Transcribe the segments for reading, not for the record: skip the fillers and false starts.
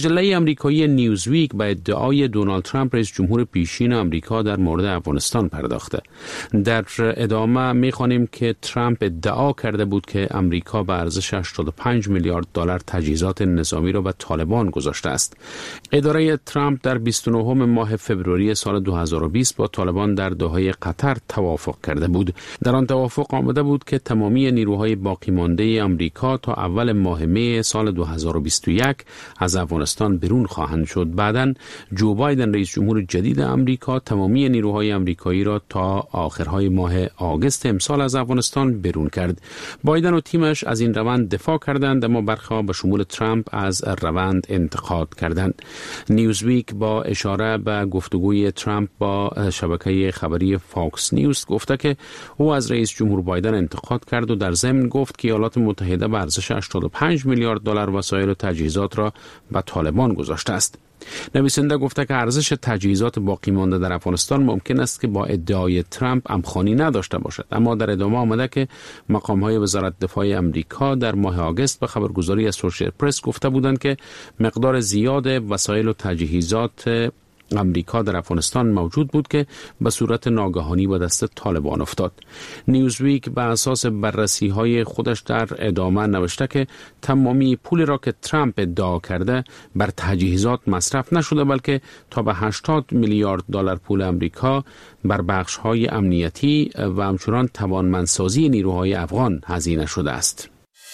مجله آمریکایی نیوزویک به ادعای دونالد ترامپ رئیس جمهور پیشین آمریکا در مورد افغانستان پرداخته. در ادامه می‌خوانیم که ترامپ ادعا کرده بود که آمریکا به ارزش 85 میلیارد دلار تجهیزات نظامی را به طالبان گذاشته است. اداره ترامپ در 29 ماه فوریه سال 2020 با طالبان در دوحه قطر توافق کرده بود. در آن توافق آمده بود که تمامی نیروهای باقی مانده آمریکا تا اول ماه می سال 2021 از افغانستان برون خواهند شد. بعداً جو بایدن رئیس جمهور جدید آمریکا تمامی نیروهای آمریکایی را تا آخرهای ماه آگوست امسال از افغانستان برون کرد. بایدن و تیمش از این روند دفاع کردند، اما برخی به شمول ترامپ از روند انتقاد کردند. نیوزویک با اشاره به گفتگوی ترامپ با شبکه خبری فاکس نیوز گفته که او از رئیس جمهور بایدن انتقاد کرد و در ضمن گفت که ایالات متحده به ارزش 85 میلیارد دلار وسایل و تجهیزات را به طالبان گذاشته است. نویسنده گفته که ارزش تجهیزات باقی مانده در افغانستان ممکن است که با ادعای ترامپ همخوانی نداشته باشد، اما در ادامه آمده که مقام‌های وزارت دفاع آمریکا در ماه آگوست به خبرگزاری اسوسییتد پرس گفته بودند که مقدار زیاد وسایل و تجهیزات امریکا در افغانستان موجود بود که به صورت ناگهانی به دست طالبان افتاد. نیوزویک به اساس بررسی‌های خودش در ادامه نوشته که تمامی پول را که ترامپ ادعا کرده بر تجهیزات مصرف نشده، بلکه تا به 80 میلیارد دلار پول امریکا بر بخش‌های امنیتی و همچنان توانمندسازی نیروهای افغان هزینه شده است.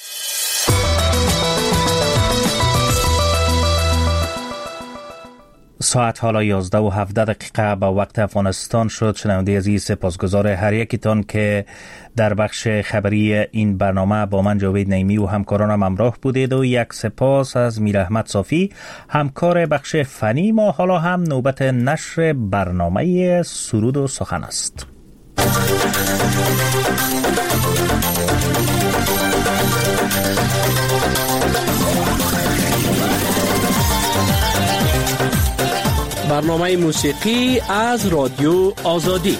ساعت حالا 11:17 به وقت افغانستان شد. شنونده عزیز، سپاسگزار هر یکیتان که در بخش خبری این برنامه با من جاوید نعیمی و همکارانم همراه بودید و یک سپاس از میر احمد صافی همکار بخش فنی ما. حالا هم نوبت نشر برنامه سرود و سخن است. برنامه موسیقی از رادیو آزادی.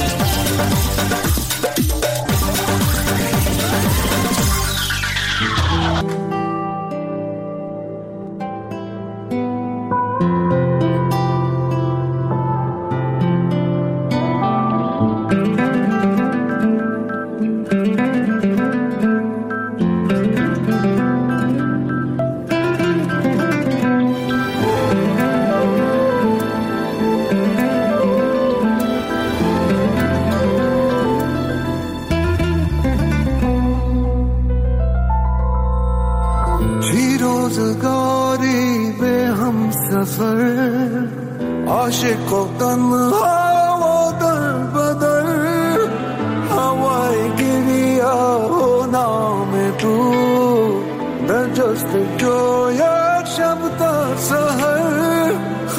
عاشق و تنها و در بدر هوای گریا و نام تو در جست جویا شب تا سحر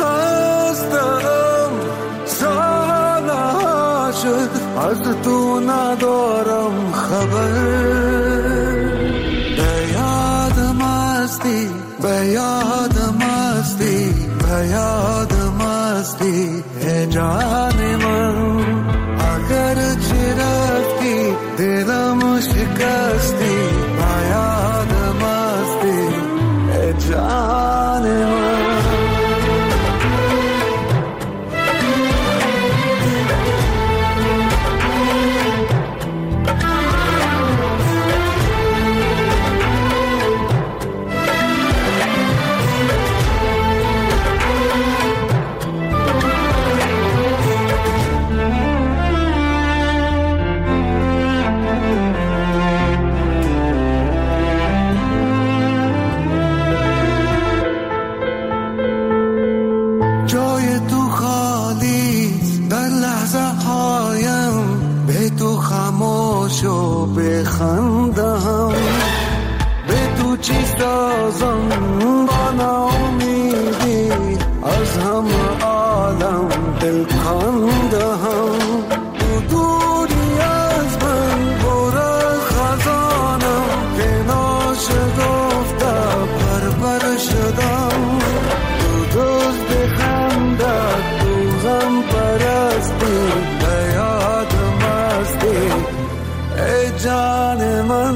خستم سالها شد از تو ندارم خبر بیاد مستی بیاد مستی بیاد مستی ہے جان من اگر چرفتی دلم شکستی بیاد مستی ہے جان من بخندم به تو چی سازم با ناامیدی از همه عالم دل کندم تو دوری از من برو خزانم که ناشگفته پرپر شدم تو دزد خندت تو غم پرستی به یاد مستی ای جان من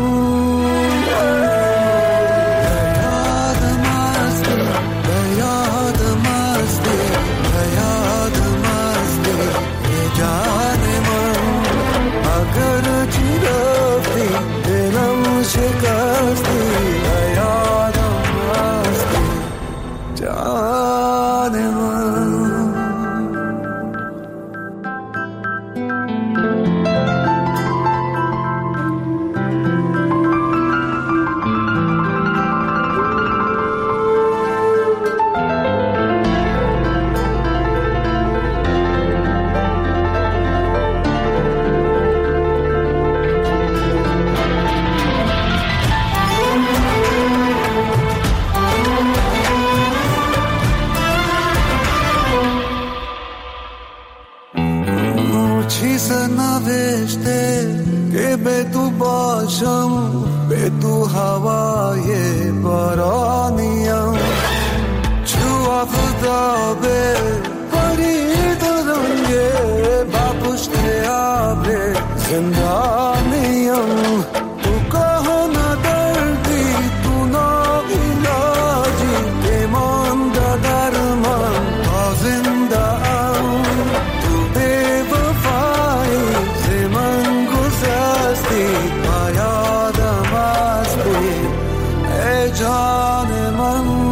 باشم به تو هوای بارانیم چو آفتابه پرید رنگه با پشت ابر زندانیم تو کهن دردی تو ناعلاجی بمانده در من تا زنده ام تو بی‌وفایی ز من گذشتی و یادم هستی ای جان من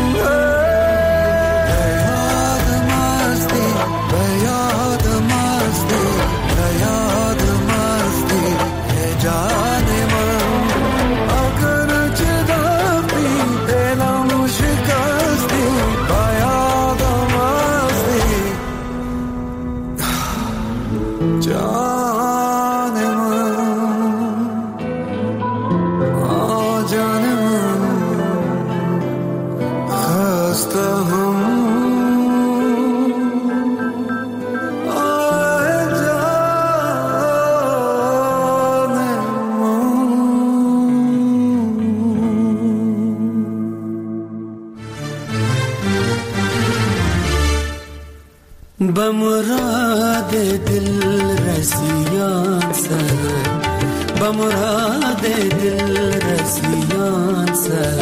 بمراد دل رسیان سر بمراد دل رسیان سر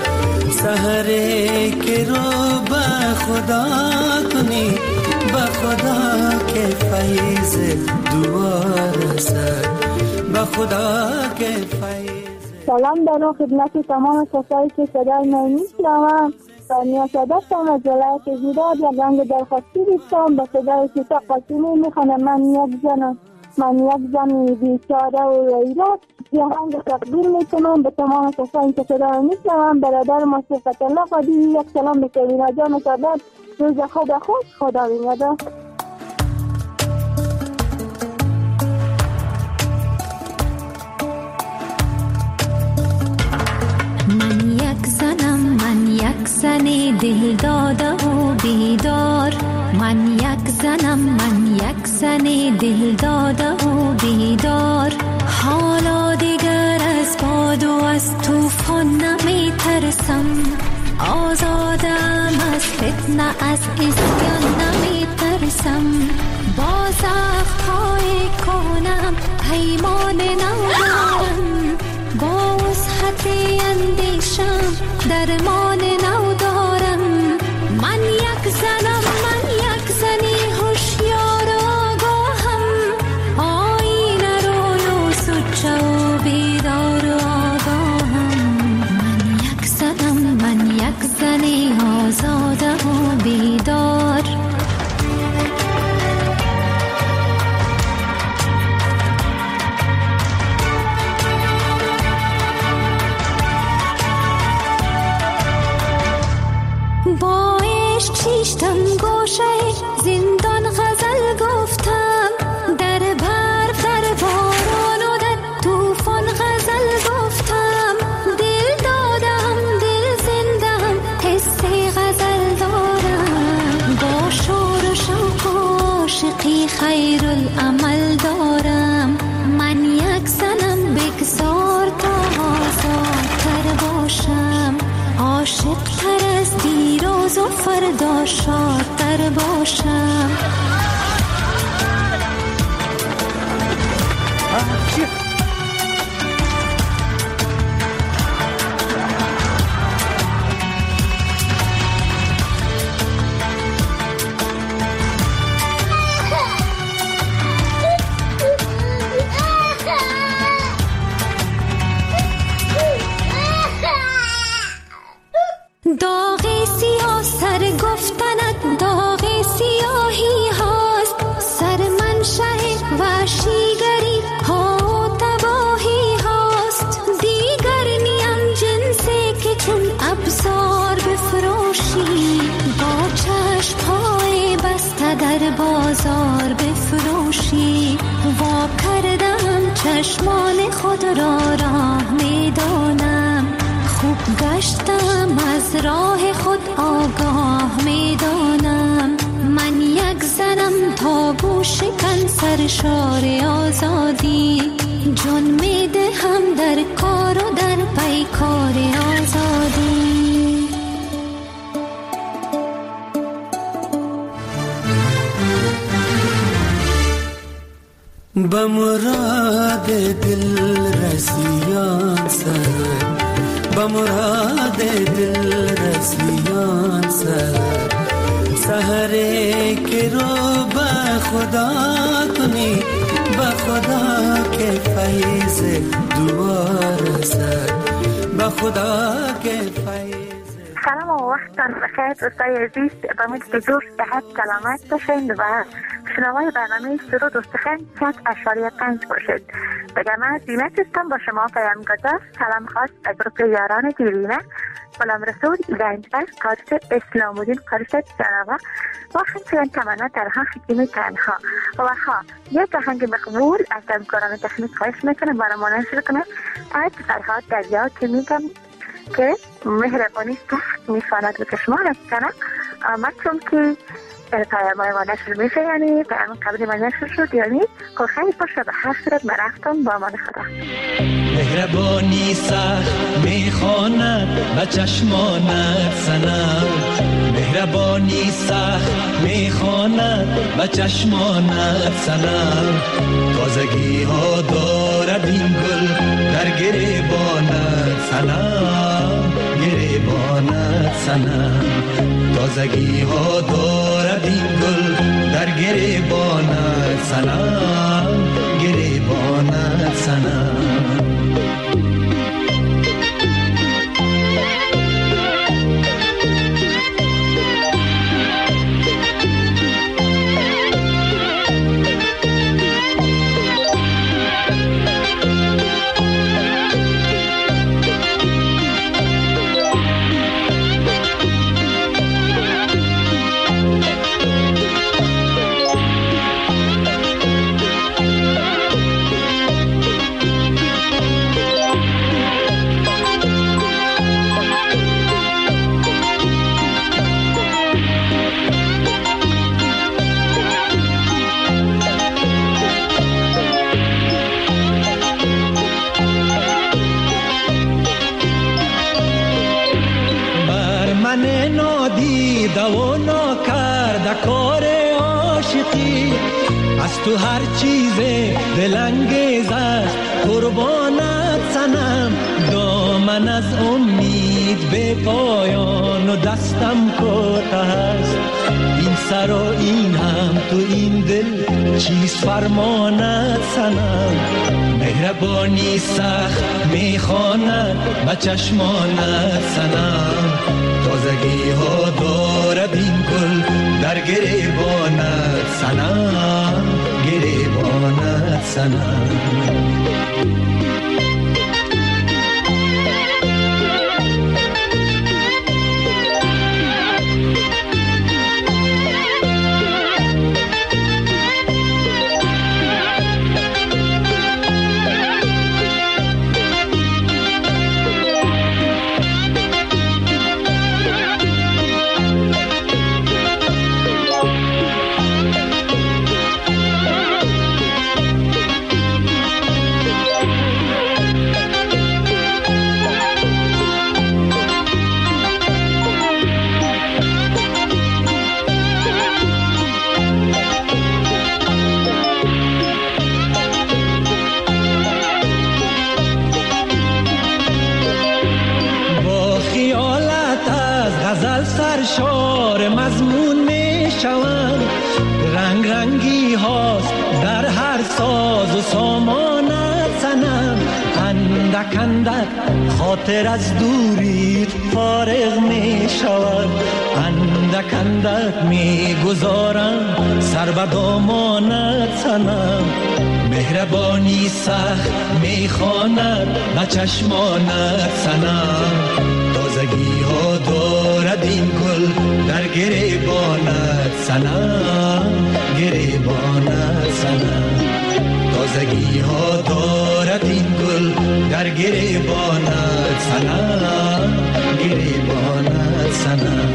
سحره که رو با خدا کنی با خدا که فیض دوار سر با خدا که فیض. سلام دارم خدمت تمام کسایی که صدای من میشنوند. نیاسدستم از ولایت زیراد یک رنگ درخواستی دیستم به صدای سیتا قاسمی میخوانم من یک زن بیچاره و ایراد یه رنگ تقدیر میکنم به تمام کسایی که صدای میشنوند. برادر ما صفت الله قدی یک سلام به کبینا جان سادات. روز خوب خوش خدا بینده. یک زن دل داده و بیدار من یک زن دل داده و بیدار حالا دیگر از باد و از طوفان نمی ترسم آزادم از فتنه از اسیان نمی ترسم با زخم‌های کنم پیمان نو دارم با وسعت اندیشم درمان نو دارم من یک زنی هوشیار آگاهم آینه روی و سوچه و بیدار و آگاهم من یک زنی آزاده و بیدار چیشتم گوشه زندان غزل گفتم در برف در باران و در طوفان غزل گفتم دل دادم دل زندم حس غزل دارم با شور و شوق و عاشقی خیر العمل دارم من یک زنم بگذار تا آزادتر باشم عاشق تر از دیروز و فردا شادتر باشم داغ سیاه سر گفتنت داغ سیاهی هاست سر منشأ وحشیگری ها و تباهی هاست دیگر نیم جنسی که چون ابزار بفروشی با چشم‌های بسته در بازار بفروشی وا کردم چشمان خود را راه میدانم خوب گشتم از راه خود آگاه میدانم من یک زنم تابو شکن سرشار آزادی جان میدهم به مراد دل رسیان سر، به مراد دل رسیان سر، سحره که رو به خدا کنی، به خدا که فیض دوار سر، به خدا که فیض. سلام و وقتان بخیر دوستای عزیز، با امید که جور صحت سلامت باشید و شنوای برنامه سرود و سخن 100.5 باشید. بگم از زینت هستم با شما پیام گذار. سلام خاص از گروه یاران دیرینه، غلام رسول، زنجبر، قادس اسلام الدین، قادس جنابه و همچنین تمنا ترها حکیم تنها و یک آهنگ مقبول از همکاران تکنیک خواهش میکنم برای نشر کنه از فرهاد دریا که میگم که مهربانی سخت میفاند به چشمان از کنم. آمد چون که پیامای ما نشر میشه، یعنی پیام قبلی ما نشر شد، یعنی که خیلی باشه به هر صورت من رفتم با امان خدا. مهربانی سخت میخواند و چشمانت سنم، مهربانی سخت میخواند و چشمانت سنم، تازگی ها دارد این گل در گریبانت سنم، گریبانت سنم، تازگی ها دارد این گل در گریبانت سنم، گریبانت سنم. تو هر چیز دلانگیز است قربانت سنم، دامن از امید به پایان و دستم کوته است، این سر و این هم تو این دل چیست فرمانت سنم، مهربانی سخت میخواند و چشمانت سنم، تازگی ها دارد این گل در گریبانت سنم، گریبانت سنم. سرشار مضمون می شوند، رنگ رنگی هاست در هر ساز و سامانت سنم، اندک اندک خاطر از دوریت فارغ می شود، اندک اندک می گذارم سر به دامانت سنم، مهربانی سخت می خواند و چشمانت سنم، تازگی ها دارد این گل در گریبانت سنم، گریبانت سنم، تازگی ها دارد این گل در گریبانت سنم، گریبانت سنم.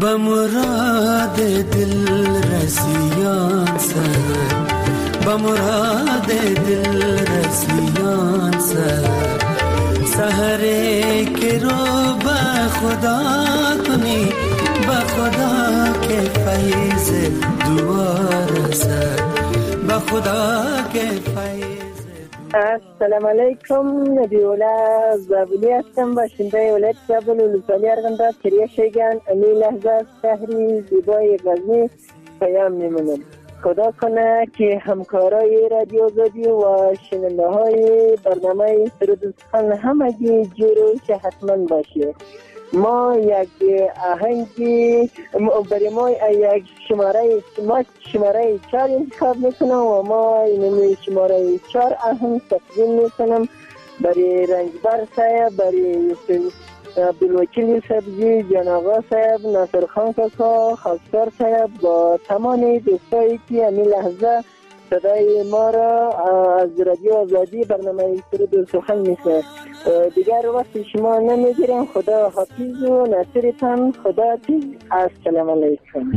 به مراد دل رسیان سر، به مراد دل رسیان سر، سحری که رو به خدا کنی، به خدا که فیض دوار سر، به خدا که فیض. السلام علیکم، نبیولا زابلی هستم، باشنده ولایت کابل ولسوالی ارغنداب کریه شیگان. امی لحظه شهری زیبای غزنی پیام میمونم. خدا کنه که همکارای رادیو آزادی و شنونده های برنامه سرود سخن همگی جوروش حتما باشه. ما یک آهنگی برای ما یک شماره 4 انتخاب میکنم و ما این شماره 4 آهنگ تقدیم میکنم برای رنجبر صاحب، برای عبدالوکیل سبزی، جان آقا صاحب، ناصر خان کاکا، خاکسار صاحب و تمام دوستایی که همین لحظه صدای ما را از رادیو آزادی برنامه سرود و سخن میشنوند. دیگر وقت شما نمیگیرم. خدا حافظ و ناصرتان. خدا حافظ. السلام علیکم.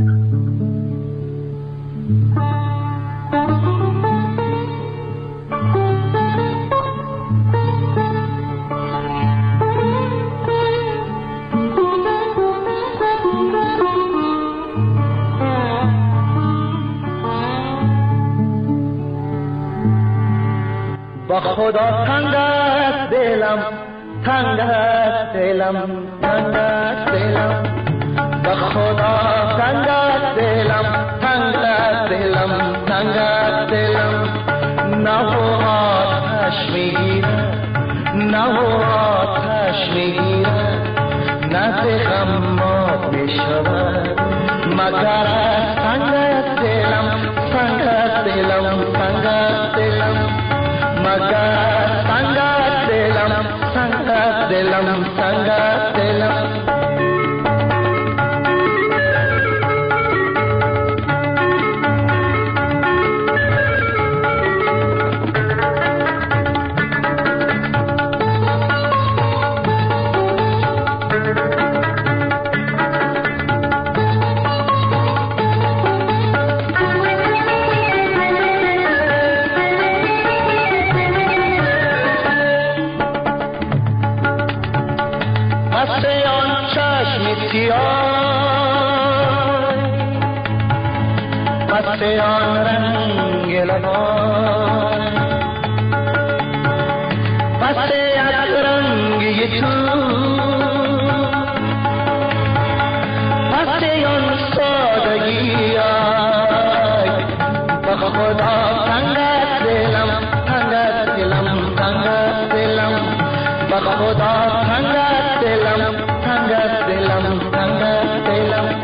با خدا تنگ است دلم، تنگ است دلم، تنگ است دلم، با خدا تنگ است دلم، تنگ است دلم، تنگ است دلم. نه و آتش میگیرد، نه و آتش میگیرد، نه غمات میشود مگر از تنگ است دلم، تنگ است دلم، تنگ است دلم، مگر تنگ است دلم، تنگ است دلم، تنگ است دلم. پس آن رنگ لبان، پس یک رنگی تو، پس آن سادگی آی، به خدا تنگ است دلم، تنگ است دلم، تنگ است دلم، به خدا تنگ است دلم، تنگ است دلم، تنگ است دلم.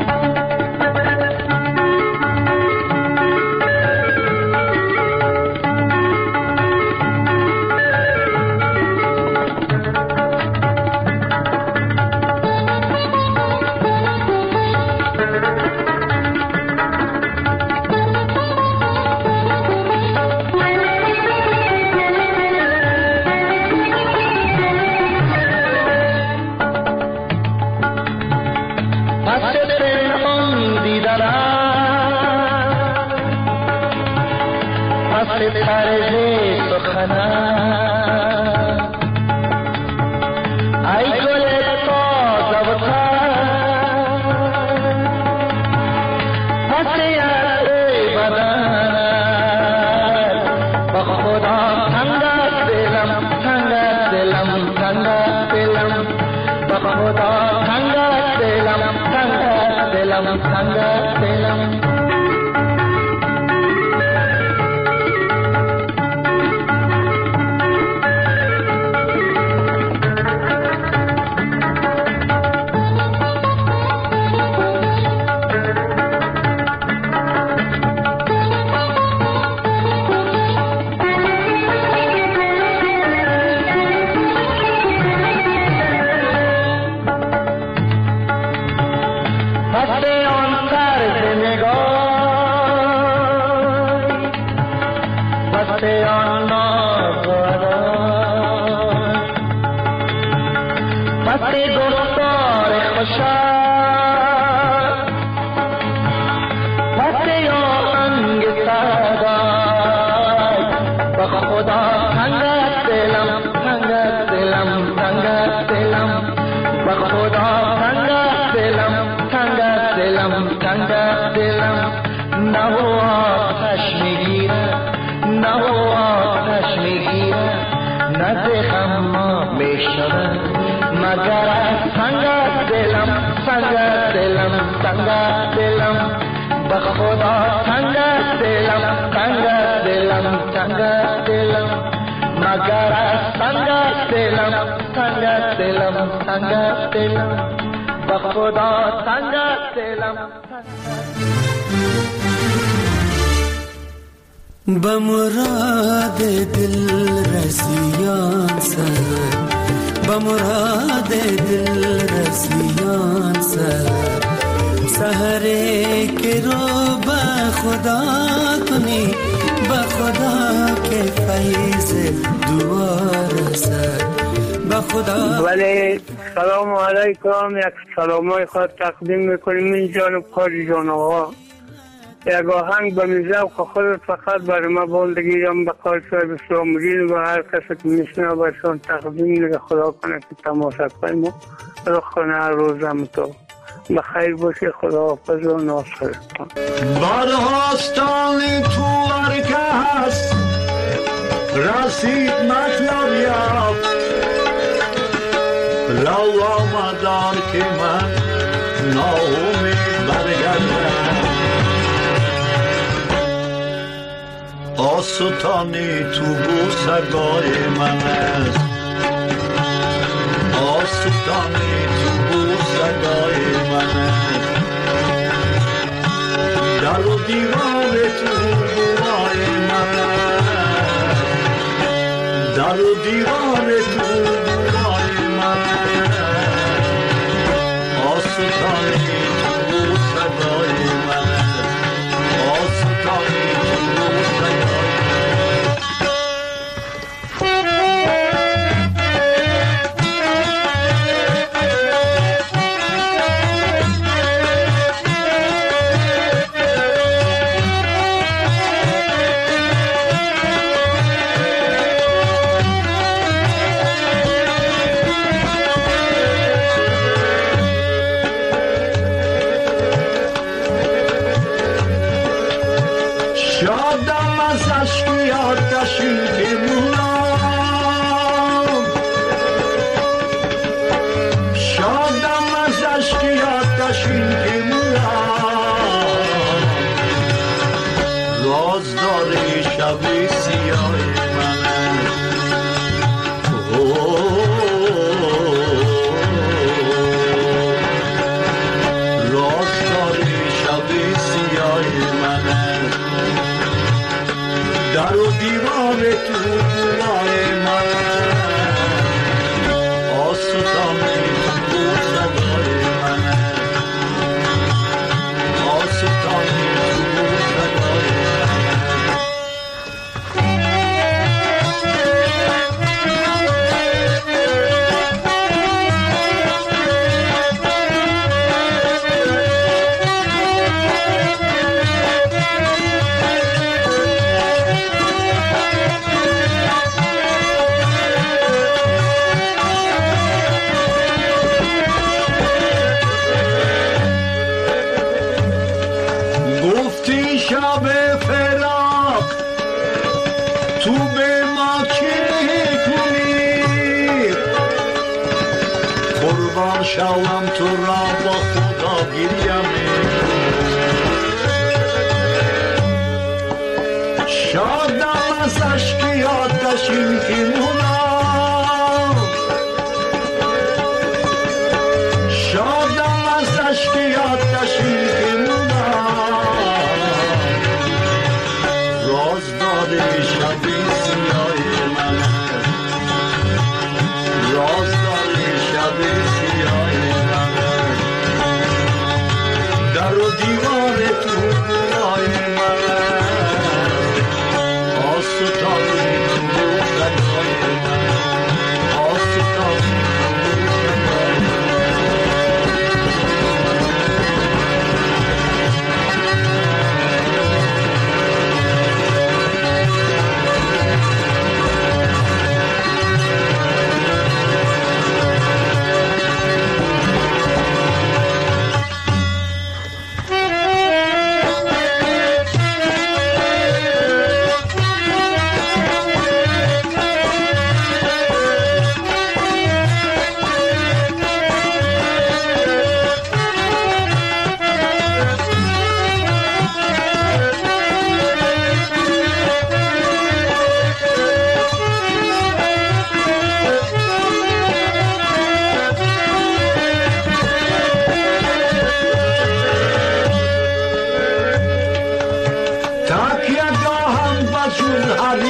پس گفتار خوشا تنگ است دلم تنگ است دلم به خدا تنگ است دلم تنگ است دلم تنگ است دلم مگر از تنگ است دلم تنگ است دلم تنگ است دلم به خدا تنگ است دلم به مراد دل رسیان سر به مراد دل رسیان سحره که رو به خدا کنی به خدا که فیض دوار سر به خدا. ولی سلام علیکم، یک سلامای خود تقدیم میکنیم این جانب خالی جان آقا. یک آهنگ به میزوق خودت فقط برای ما بولدگیرم به قول صاحب اسلامگین و هر کسی که میشنه برشان تقدیم نگه خدا کنه که تماشا کنیم و رخانه هر روزم تو بخیر باشی. خدا حافظ و ناصر برهاستانی تو ورکه هست رسید مطلب یاب لو آمدار که من ناامید برگردم آستانی تو بوسگاه من است آستانی تو بوسگاه من است در و دیوار تو بوای من است در و دیوار تو بوای من است آستانی تو بوسگاه من است آستانی تو بوسگاه شوم تو را با خدا گریم شادم از عشقی آتشین که مونم شادم از عشقی آتشین که مونم رازدار شبی سیاه من رازدار شبی سیاه در و دیوار تو بوهای من آستانی تو بوهای من آستانی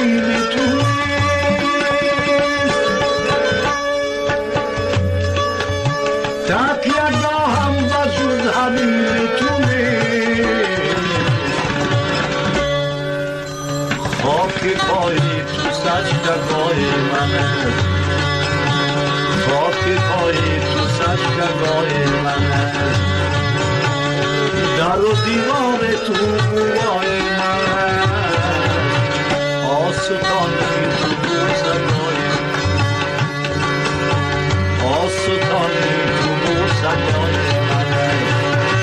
حریم تو تکیه گاهم بجز حریم تو خاک پای تو سجدگاه منه خاک پای تو سجدگاه منه در و دیوار تو بوای منه آسودانی تو بوزگاه آسودانی تو بوزگاه منه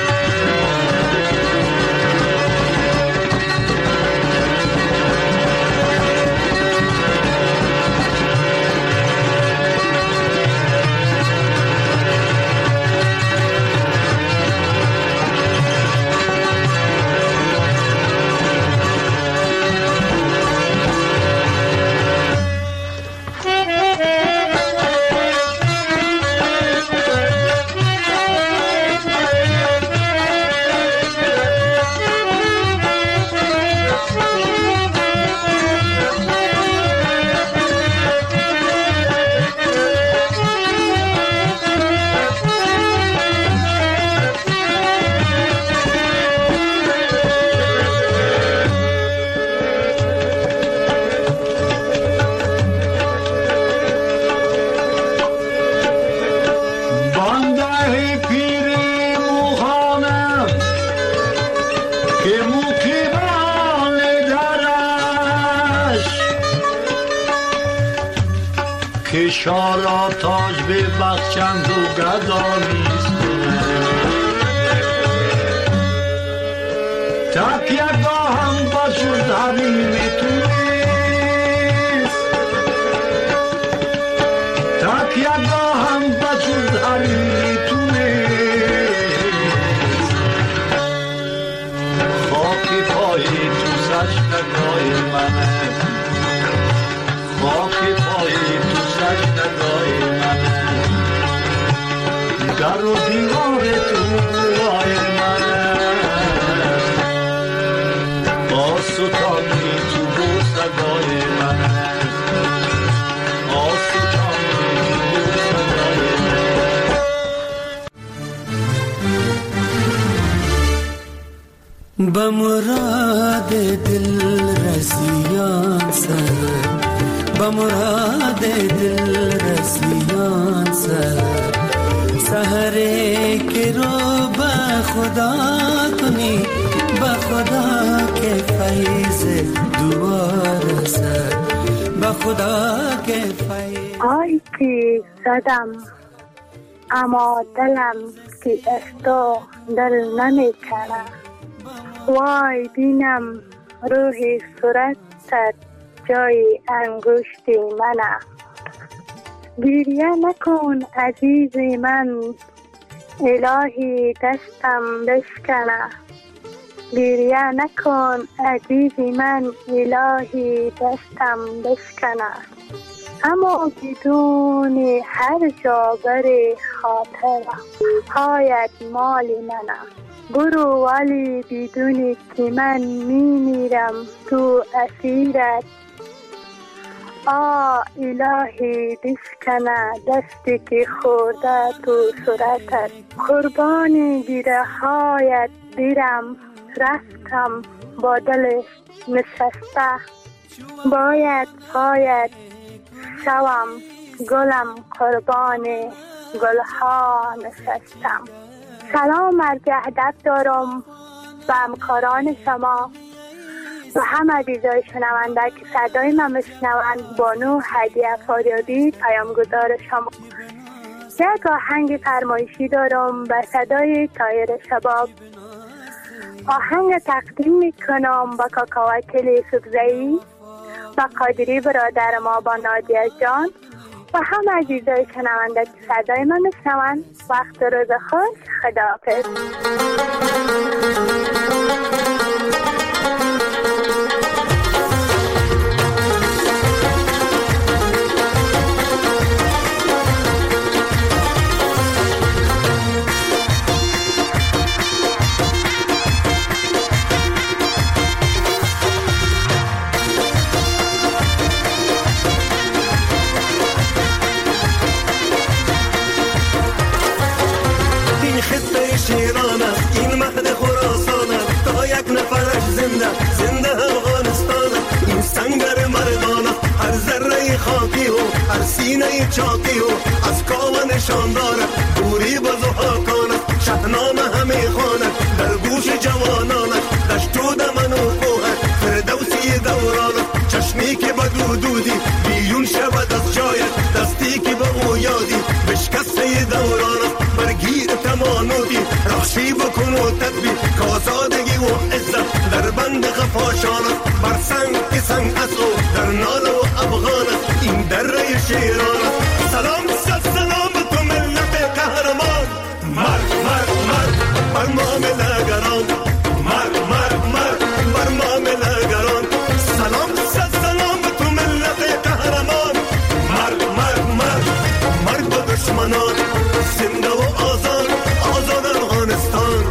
شارا تاج به بخشند و گدا نیست تکیه گاهم بجز حریم تو نیست تکیه گاهم بجز حریم تو نیست خاک پای تو سجدگاه منه خاک پای تو سجدگاه منه در و دیوار تو بوای منه آسودانی تو بوزگاه منه آسودانی تو بوزگاه منه به مراد دل رسیان سر به مراد دل رسیان سحره که رو به خدا کنی به خدا که فیض دوباره سر به خدا که فیض آی که زدم اما دلم که از تو دل نمی کنه وای بینم روح صورتت جای انگشت منه گریه نکن عزیز من الهی دستم بشکنه گریه نکن عزیز من الهی دستم بشکنه اما بدون هر جا بر خاطر هایت مال منه برو ولی بدون که من میمیرم تو اسیرت الهی بشکنه دستی که خورده تو صورتت قربان گیره هایت دیرم رفتم با دل نشسته باید پایت شوم گلم قربان گلها نشستم سلام عرض ادب دارم به همکاران شما و هم عزیزای شنونده که صدای من میشنوند بانو هدیه فاریابی پیامگذار شما یک آهنگ فرمایشی دارم به صدای طاهر شباب آهنگ تقدیم میکنم با کاکاوکل یوسفزئی و قادری برادر ما با نادیه جان و هم عزیزای شنونده که صدای من میشنوند وقت روز خوش خداحافظ سینه چاقی و از کاوه نشان دارد دوری بزوها کاند شهنامه همه خواند در گوش جوانانت دشت و دمن و کوهت فردوسی دورانت چشمی که بدو دودی بیرون شود از جایت دستی که به او یادی بشکسته دورانت برگیر تمانوتی راشی بکن و تدبیر کازادگی و عزت در بند غفاشانت بر سنگ که سنگ اصل در نال و افغانت این دره شیرانت سلام سلام تو ملت قهرمان مرد مرد مرد بر معامله‌گران مرد مرد مرد بر معامله‌گران سلام سلام تو ملت قهرمان مرد مرد مرد مرد به دشمنان زنده و آزاد آزاد افغانستان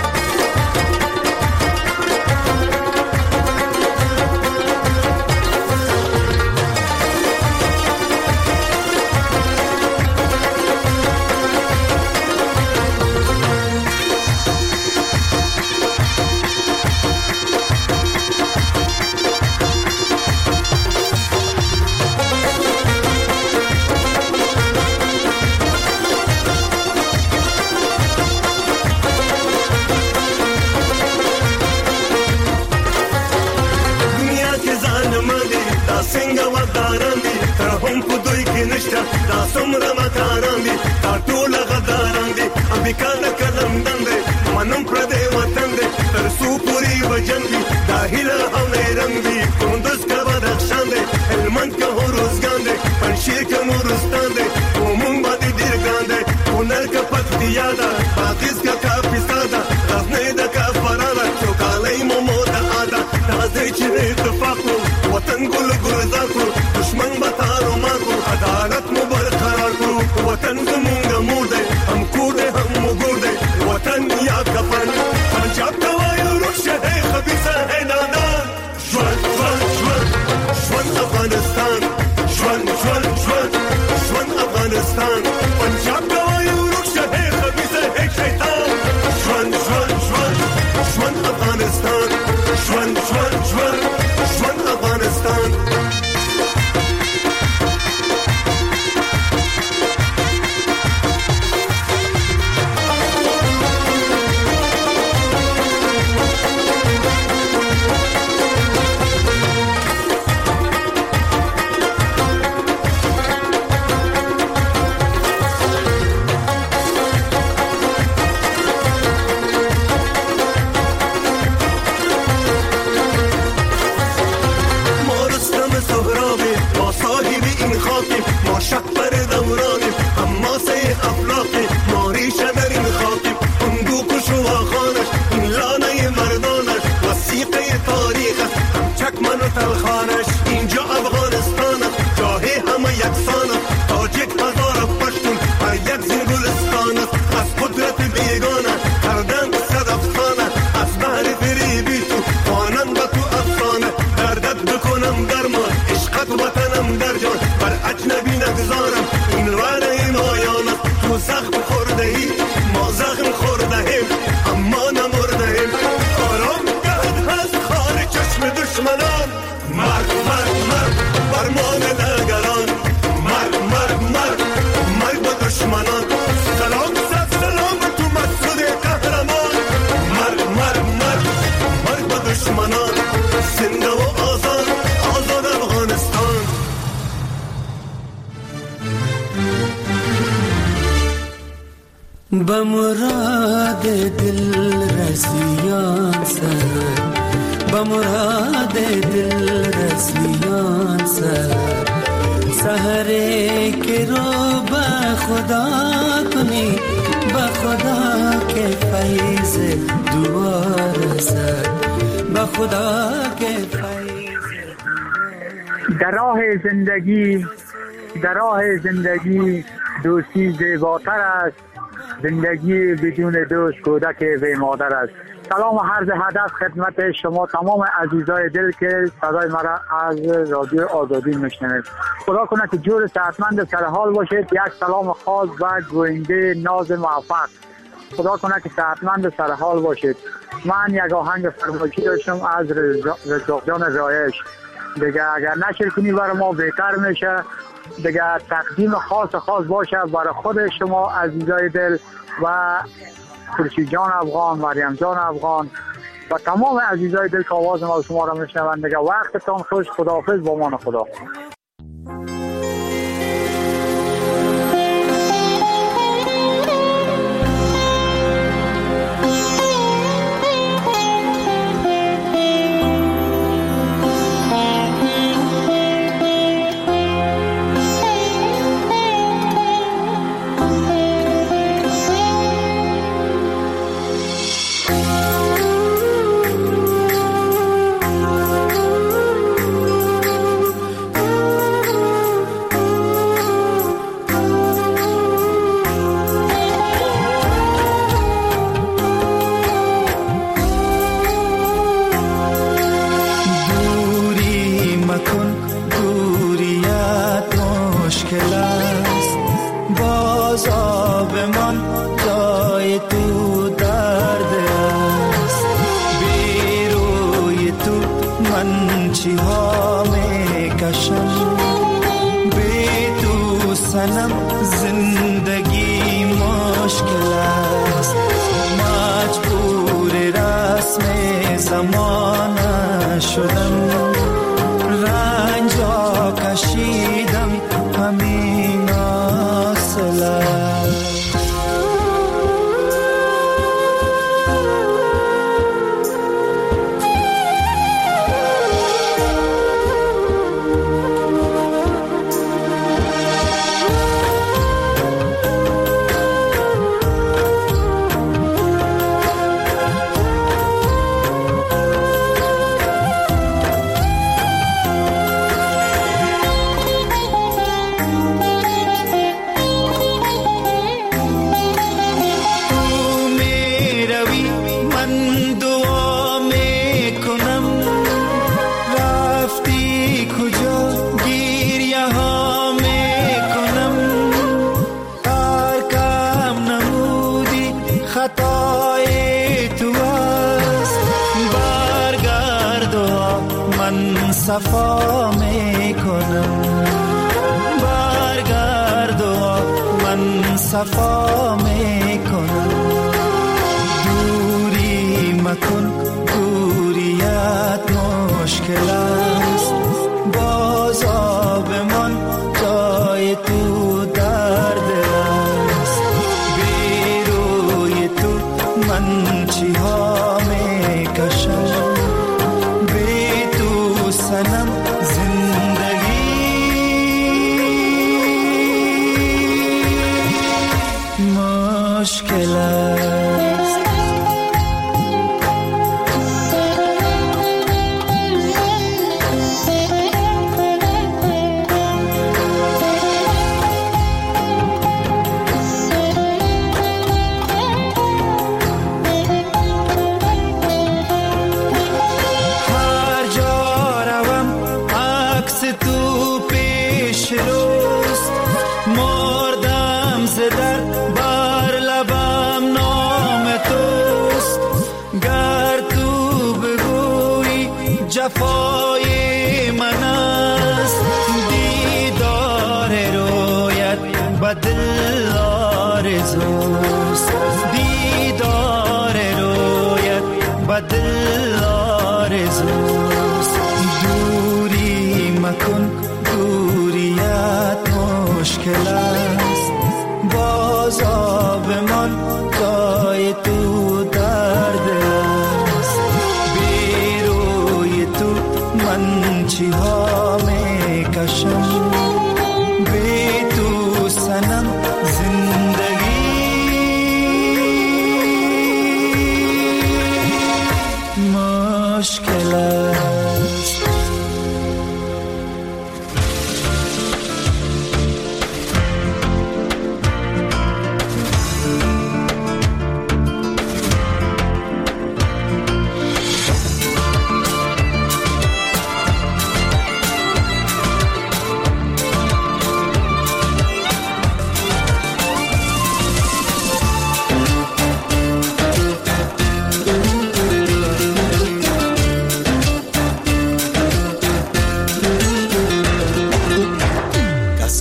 څنګه وداران دي تر هم په دوی کې نشته دا څومره مکاران دي دا ټول غداران دي امریکا د قلم دندې منم پر دې وطن دي تر څو پوری وجن دي دا هیله او رنگ دي کندوز کا بدخشان دي هلمند کا هروزګان دي پنځیر کا نورستان دي کومون باندې ډیر ګان دي کونړ کا پکتیا دا باغیز کا کاپیستا دا غزنی د کفراله چوکالۍ مومو د ادا راځي چې اتفاق وطن ګل ګلزار کړو دشمن به تارو مار کړو عدالت مو برقرار کړو وطن زمونږ مور دی هم کور دی هم مګور دی وطن یا کفن پنجاب ته وایو روشه دی خبیثه دی نادان ژوند ژوند ژوند ژوند افغانستان ژوند ژوند ژوند ژوند افغانستان پنجاب ته وایو روشه دی خبیثه دی شیطان ژوند ژوند ژوند ژوند افغانستان ژوند ژوند ژوند ژوند افغانستان بمراد دل رسیان سر بمراد دل رسیان سر سحرے کے رو بخدا کنی بخدا کے فیض دوار سر بخدا کے فیض در راه زندگی دوستی زیباتر است زندگی بدون دوست کودک بی مادر است. سلام و عرض ادب خدمت شما تمام عزیزای دل که صدای مرا از رادیو آزادی میشنوید. خدا کنه که جور صحتمند سر حال باشید. یک سلام خاص و گوینده ناز موفق. خدا کنه که صحتمند سر حال باشید. من یک آهنگ فرمایشی داشتم از رزاق جان رایش. دیگه اگر نشر کنی برای ما بهتر میشه. دیگه تقدیم خاص باشه برای خود شما عزیزای دل و خورشید جان افغان، مریم جان افغان و تمام عزیزای دل که آواز ما شما را میشنوند. دیگه وقتتان خوش. خداحافظ. با امان خدا. صفا میکنم برگرد و من صفا میکنم دوری مکن دوریت مشکل است باز آبمان جای تو درد است بی روی تو من چی ها میکشم سنم زندگی مشکل است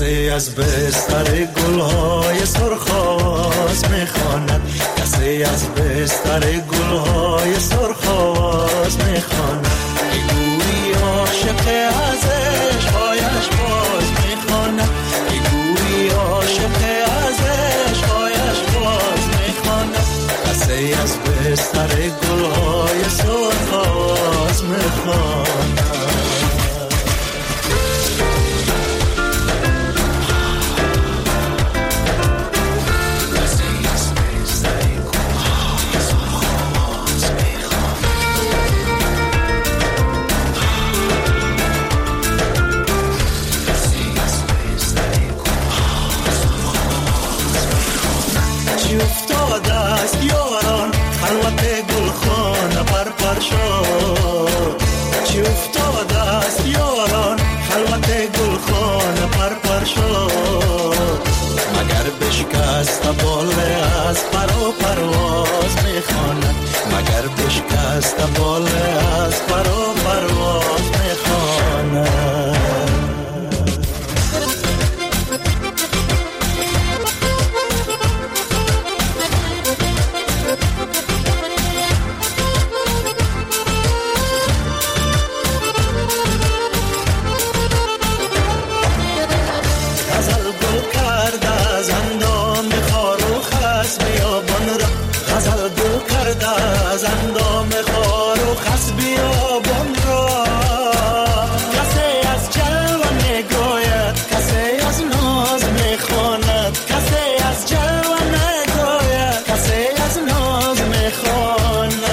کسی از بستر گلهای سرخ آواز میخواند، کسی از بستر گلهای سرخ آواز میخواند. گویی عاشق از عشقایش باز میخواند، گویی عاشق از عشقایش باز میخواند. کسی از بستر گلهای سرخ آواز میخواند. چی افتاده است یاران خلوت گلخانه پرپر شد، مگر بشکست باله از پر و پرواز میخواند، مگر بشکست باله از پر و پرواز میخواند. از اندام خار و خس بیابان را کسی از جلوه میگوید، کسی از ناز میخواند، کسی از جلوه میگوید، کسی از ناز میخواند.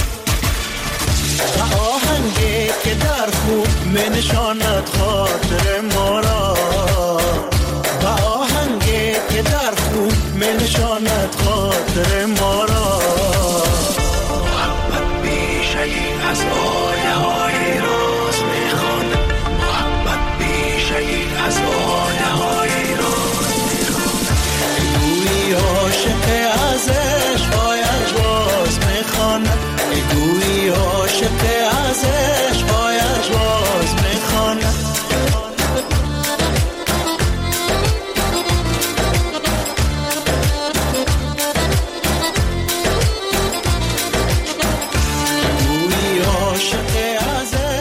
آهنگی که در خون می نشاند خاطر